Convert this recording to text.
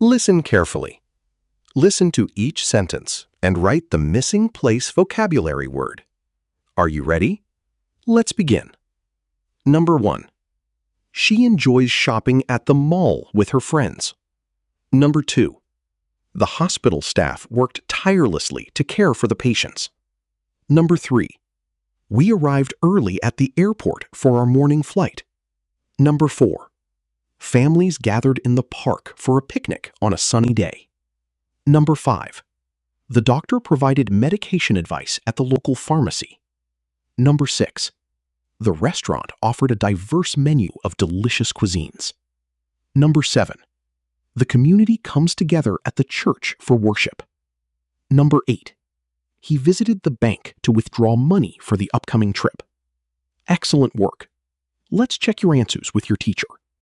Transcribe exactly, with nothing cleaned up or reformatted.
Listen carefully. Listen to each sentence and write the missing place vocabulary word. Are you ready? Let's begin. Number one. She enjoys shopping at the mall with her friends. Number two. The hospital staff worked tirelessly to care for the patients. Number three. We arrived early at the airport for our morning flight. Number four. Families gathered in the park for a picnic on a sunny day. Number five. The doctor provided medication advice at the local pharmacy. Number six. The restaurant offered a diverse menu of delicious cuisines. Number seven. The community comes together at the church for worship. Number eight. He visited the bank to withdraw money for the upcoming trip. Excellent work. Let's check your answers with your teacher.